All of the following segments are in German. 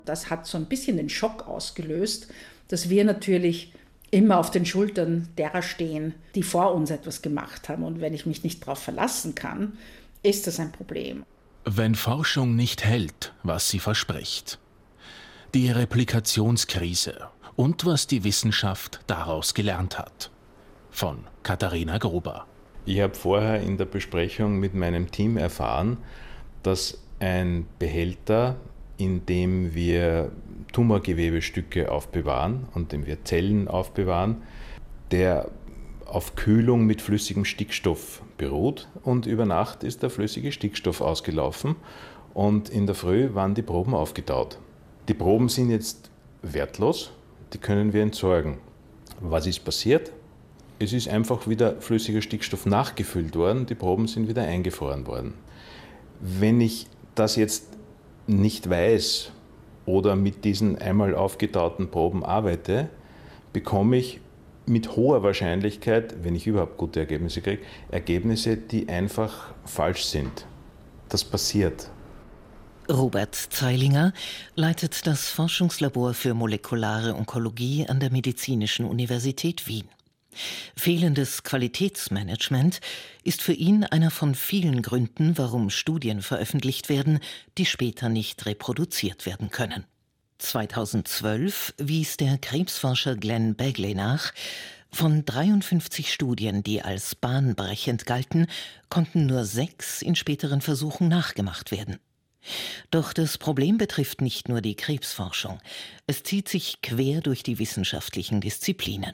Das hat so ein bisschen den Schock ausgelöst, dass wir natürlich immer auf den Schultern derer stehen, die vor uns etwas gemacht haben. Und wenn ich mich nicht darauf verlassen kann, ist das ein Problem. Wenn Forschung nicht hält, was sie verspricht. Die Replikationskrise und was die Wissenschaft daraus gelernt hat. Von Katharina Gruber. Ich habe vorher in der Besprechung mit meinem Team erfahren, dass ein Behälter, in dem wir Tumorgewebestücke aufbewahren und in dem wir Zellen aufbewahren, der auf Kühlung mit flüssigem Stickstoff beruht. Und über Nacht ist der flüssige Stickstoff ausgelaufen und in der Früh waren die Proben aufgetaut. Die Proben sind jetzt wertlos, die können wir entsorgen. Was ist passiert? Es ist einfach wieder flüssiger Stickstoff nachgefüllt worden, die Proben sind wieder eingefroren worden. Wenn ich das jetzt nicht weiß oder mit diesen einmal aufgetauten Proben arbeite, bekomme ich mit hoher Wahrscheinlichkeit, wenn ich überhaupt gute Ergebnisse kriege, Ergebnisse, die einfach falsch sind. Das passiert. Robert Zeilinger leitet das Forschungslabor für molekulare Onkologie an der Medizinischen Universität Wien. Fehlendes Qualitätsmanagement ist für ihn einer von vielen Gründen, warum Studien veröffentlicht werden, die später nicht reproduziert werden können. 2012 wies der Krebsforscher Glenn Begley nach, von 53 Studien, die als bahnbrechend galten, konnten nur 6 in späteren Versuchen nachgemacht werden. Doch das Problem betrifft nicht nur die Krebsforschung. Es zieht sich quer durch die wissenschaftlichen Disziplinen.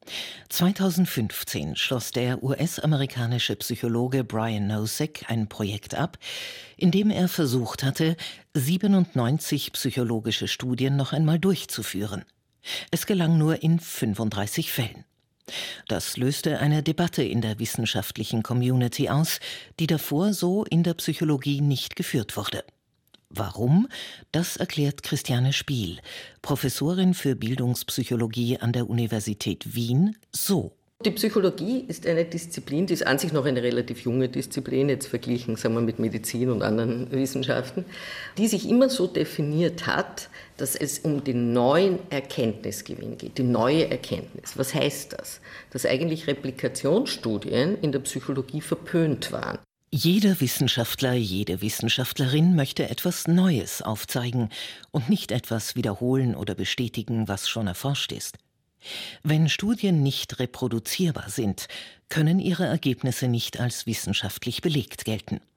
2015 schloss der US-amerikanische Psychologe Brian Nosek ein Projekt ab, in dem er versucht hatte, 97 psychologische Studien noch einmal durchzuführen. Es gelang nur in 35 Fällen. Das löste eine Debatte in der wissenschaftlichen Community aus, die davor so in der Psychologie nicht geführt wurde. Warum? Das erklärt Christiane Spiel, Professorin für Bildungspsychologie an der Universität Wien, so. Die Psychologie ist eine Disziplin, die ist an sich noch eine relativ junge Disziplin, jetzt verglichen, sagen wir, mit Medizin und anderen Wissenschaften, die sich immer so definiert hat, dass es um den neuen Erkenntnisgewinn geht, die neue Erkenntnis. Was heißt das? Dass eigentlich Replikationsstudien in der Psychologie verpönt waren. Jeder Wissenschaftler, jede Wissenschaftlerin möchte etwas Neues aufzeigen und nicht etwas wiederholen oder bestätigen, was schon erforscht ist. Wenn Studien nicht reproduzierbar sind, können ihre Ergebnisse nicht als wissenschaftlich belegt gelten.